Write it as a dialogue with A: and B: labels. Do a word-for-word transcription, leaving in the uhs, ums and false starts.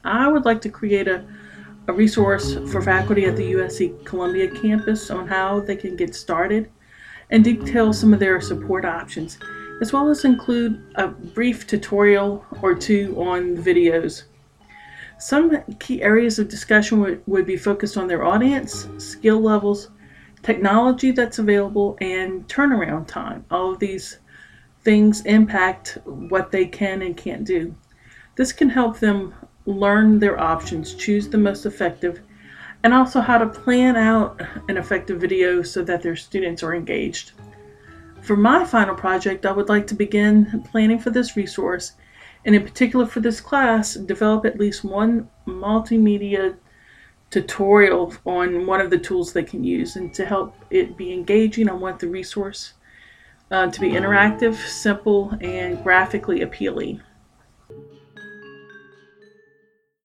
A: I would like to create a, a resource for faculty at the U S C Columbia campus on how they can get started and detail some of their support options, as well as include a brief tutorial or two on videos. Some key areas of discussion would, would be focused on their audience, skill levels, technology that's available, and turnaround time. All of these things impact what they can and can't do. This can help them learn their options, choose the most effective, and also how to plan out an effective video so that their students are engaged. For my final project, I would like to begin planning for this resource, and in particular for this class, develop at least one multimedia tutorial on one of the tools they can use. And to help it be engaging, I want the resource uh, to be interactive, simple, and graphically appealing.